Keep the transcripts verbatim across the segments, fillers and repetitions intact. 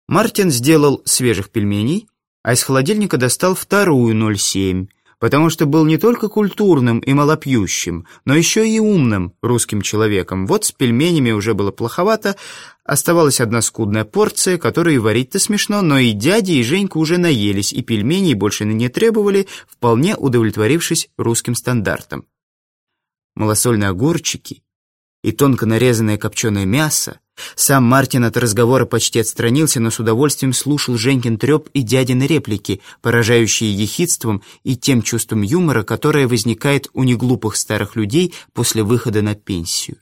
Мартин сделал свежих пельменей, а из холодильника достал вторую ноль семь, потому что был не только культурным и малопьющим, но еще и умным русским человеком. Вот с пельменями уже было плоховато, оставалась одна скудная порция, которую и варить-то смешно, но и дядя, и Женька уже наелись, и пельменей больше не требовали, вполне удовлетворившись русским стандартам. Малосольные огурчики и тонко нарезанное копченое мясо. Сам Мартин от разговора почти отстранился, но с удовольствием слушал Женькин треп и дядины реплики, поражающие ехидством и тем чувством юмора, которое возникает у неглупых старых людей после выхода на пенсию.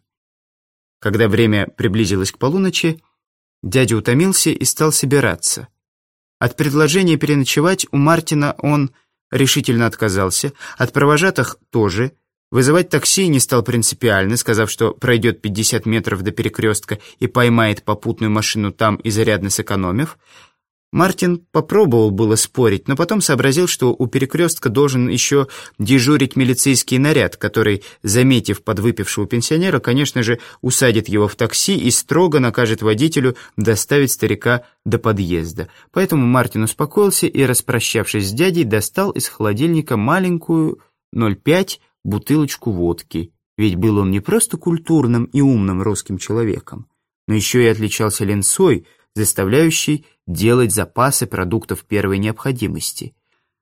Когда время приблизилось к полуночи, дядя утомился и стал собираться. От предложения переночевать у Мартина он решительно отказался, от провожатых тоже. Вызывать такси не стал принципиально, сказав, что пройдет пятьдесят метров до перекрестка и поймает попутную машину там, изрядно сэкономив. Мартин попробовал было спорить, но потом сообразил, что у перекрестка должен еще дежурить милицейский наряд, который, заметив подвыпившего пенсионера, конечно же, усадит его в такси и строго накажет водителю доставить старика до подъезда. Поэтому Мартин успокоился и, распрощавшись с дядей, достал из холодильника маленькую ноль пять бутылочку водки, ведь был он не просто культурным и умным русским человеком, но еще и отличался ленцой, заставляющей делать запасы продуктов первой необходимости.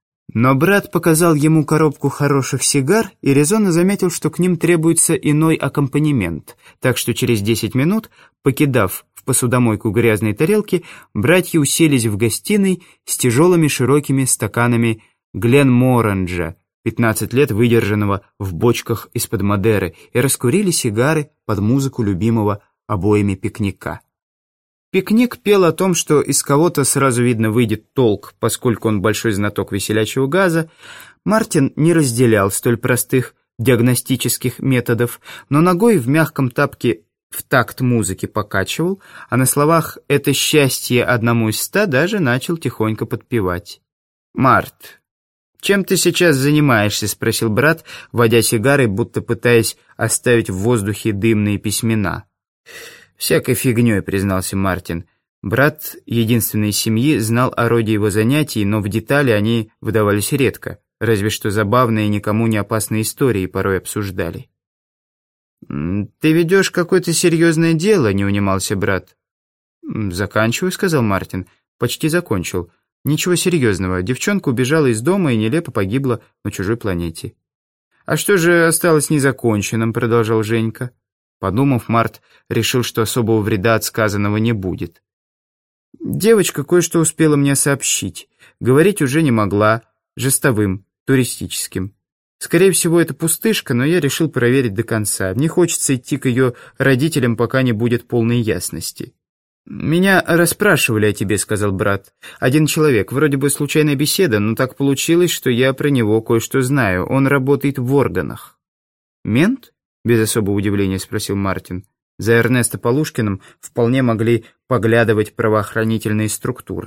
Но брат показал ему коробку хороших сигар и резонно заметил, что к ним требуется иной аккомпанемент, так что через десять минут, покидав в посудомойку грязные тарелки, братья уселись в гостиной с тяжелыми широкими стаканами Гленморанджа, пятнадцать лет выдержанного в бочках из-под Мадеры, и раскурили сигары под музыку любимого обоими пикника. Пикник пел о том, что из кого-то сразу видно выйдет толк, поскольку он большой знаток веселячего газа. Мартин не разделял столь простых диагностических методов, но ногой в мягком тапке в такт музыки покачивал, а на словах «это счастье одному из ста» даже начал тихонько подпевать. «Март, чем ты сейчас занимаешься?» — спросил брат, водя сигарой, будто пытаясь оставить в воздухе дымные письмена. «Всякой фигней», — признался Мартин. Брат единственной из семьи знал о роде его занятий, но в детали они выдавались редко, разве что забавные, никому не опасные истории порой обсуждали. «Ты ведешь какое-то серьезное дело», — не унимался брат. «Заканчиваю», — сказал Мартин. «Почти закончил. Ничего серьезного. Девчонка убежала из дома и нелепо погибла на чужой планете». «А что же осталось незаконченным?» — продолжал Женька. Подумав, Март решил, что особого вреда от сказанного не будет. «Девочка кое-что успела мне сообщить. Говорить уже не могла. Жестовым, туристическим. Скорее всего, это пустышка, но я решил проверить до конца. Не хочется идти к ее родителям, пока не будет полной ясности». «Меня расспрашивали о тебе», — сказал брат. «Один человек. Вроде бы случайная беседа, но так получилось, что я про него кое-что знаю. Он работает в органах». «Мент?» — без особого удивления спросил Мартин. За Эрнесто Полушкиным вполне могли поглядывать правоохранительные структуры.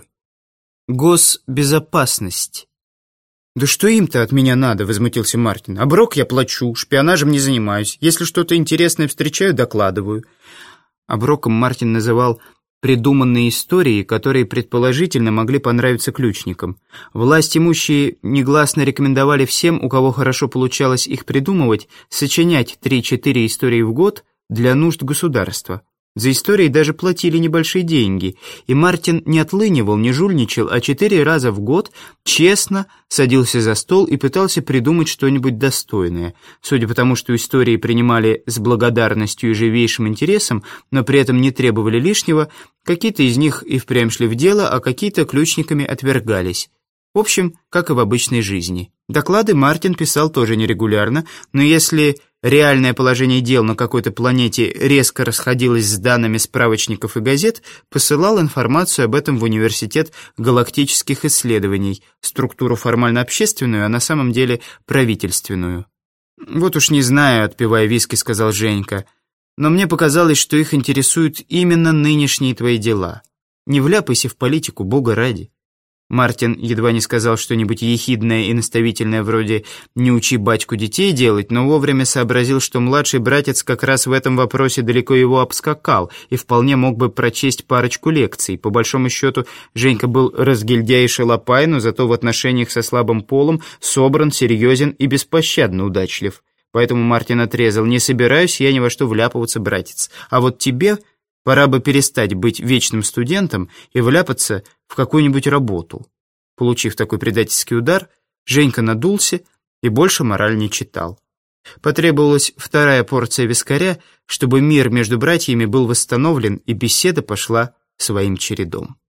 «Госбезопасность». «Да что им-то от меня надо?» — возмутился Мартин. «Оброк я плачу, шпионажем не занимаюсь. Если что-то интересное встречаю, докладываю». Оброком Мартин называл придуманные истории, которые предположительно могли понравиться ключникам. Власть имущие негласно рекомендовали всем, у кого хорошо получалось их придумывать, сочинять три-четыре истории в год для нужд государства. За истории даже платили небольшие деньги, и Мартин не отлынивал, не жульничал, а четыре раза в год честно садился за стол и пытался придумать что-нибудь достойное. Судя по тому, что истории принимали с благодарностью и живейшим интересом, но при этом не требовали лишнего, какие-то из них и впрямь шли в дело, а какие-то ключниками отвергались. В общем, как и в обычной жизни. Доклады Мартин писал тоже нерегулярно, но если реальное положение дел на какой-то планете резко расходилось с данными справочников и газет, посылал информацию об этом в Университет галактических исследований, структуру формально общественную, а на самом деле правительственную. «Вот уж не знаю», — отпивая виски, сказал Женька, «но мне показалось, что их интересуют именно нынешние твои дела. Не вляпайся в политику, бога ради». Мартин едва не сказал что-нибудь ехидное и наставительное вроде «не учи батьку детей делать», но вовремя сообразил, что младший братец как раз в этом вопросе далеко его обскакал и вполне мог бы прочесть парочку лекций. По большому счету, Женька был разгильдяй и шалопай, но зато в отношениях со слабым полом собран, серьезен и беспощадно удачлив. Поэтому Мартин отрезал: «Не собираюсь я ни во что вляпываться, братец. А вот тебе пора бы перестать быть вечным студентом и вляпаться в какую-нибудь работу». Получив такой предательский удар, Женька надулся и больше мораль не читал. Потребовалась вторая порция вискаря, чтобы мир между братьями был восстановлен, и беседа пошла своим чередом.